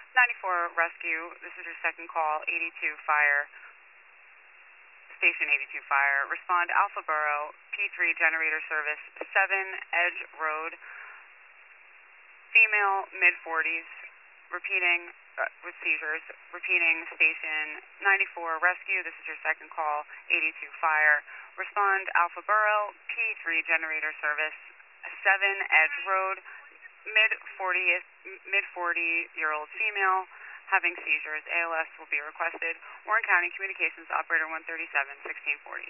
94 Rescue, this is your second call, 82 Fire, Station 82 Fire. Respond Alpha Borough, P3 Generator Service, 7 Edge Road, female, mid-40s, repeating, with seizures, repeating Station 94 Rescue, this is your second call, 82 Fire. Respond Alpha Borough, P3 Generator Service, 7 Edge Road, mid-40-year-old female having seizures. ALS will be requested. Warren County Communications Operator 137, 1640.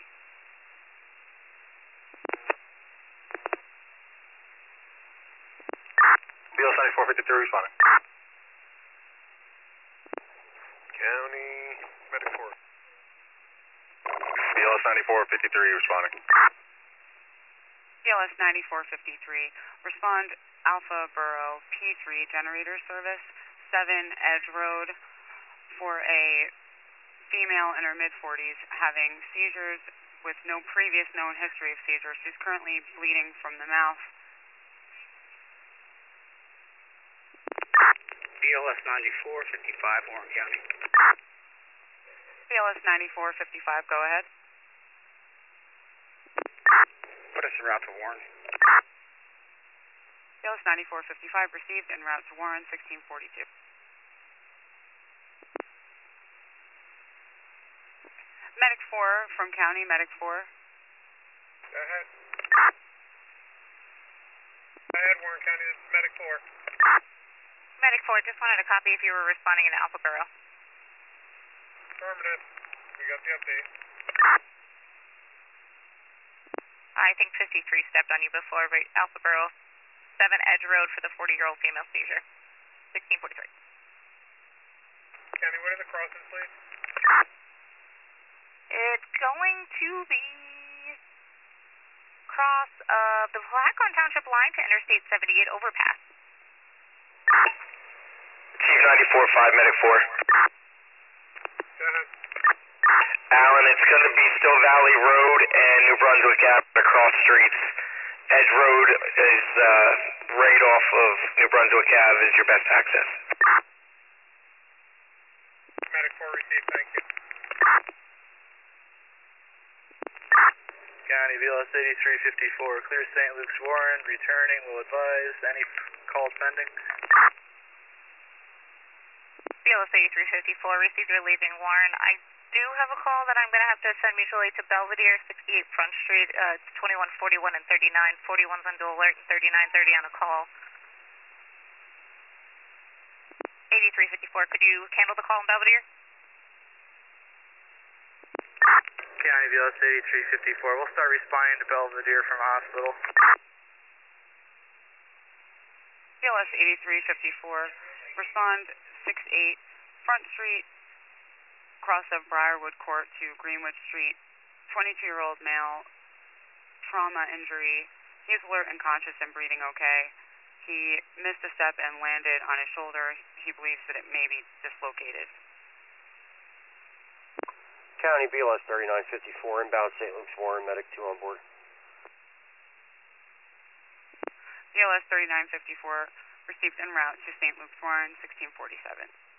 BLS 9453 responding. County Medic 4. BLS 9453 responding. BLS 9453. Respond Alpha Borough, P3 Generator Service, 7 Edge Road, for a female in her mid-40s having seizures with no previous known history of seizures. She's currently bleeding from the mouth. BLS 9455, Warren County. BLS 9455, go ahead. Put us en route to Warren. BLS 9455 received en route to Warren, 1642. Medic 4 from County, Medic 4. Go ahead. Go ahead, Warren County, this is Medic 4. Medic 4, just wanted a copy if you were responding in Alpha Borough. Affirmative. We got the update. I think 53 stepped on you before, but Alpha Borough, 7 Edge Road for the 40-year-old female seizure. 1643. County, what are the crossings, please? It's going to be cross of the Blackon Township line to Interstate 78 overpass. Chief 94-5, Medic 4. Go ahead. Alan, it's going to be Still Valley Road and New Brunswick Ave across streets. Edge Road is right off of New Brunswick Ave is your best access. Medic 4 received, thank you. County BLS 8354, clear St. Luke's Warren, returning, will advise. Any calls pending? BLS 8354, received your leaving Warren. I do have a call that I'm going to have to send mutual aid to Belvedere, 68 Front Street. It's 2141 and 39. 41's on dual alert and 3930 on a call. 8354, could you handle the call in Belvedere? County BLS 8354, we'll start responding to Belvedere from hospital. BLS 8354, respond 68 Front Street, cross of Briarwood Court to Greenwood Street, 22-year-old male, trauma injury. He's alert and conscious and breathing okay. He missed a step and landed on his shoulder. He believes that it may be dislocated. County BLS 3954, inbound St. Luke's Warren, Medic 2 on board. BLS 3954, received en route to St. Luke's Warren, 1647.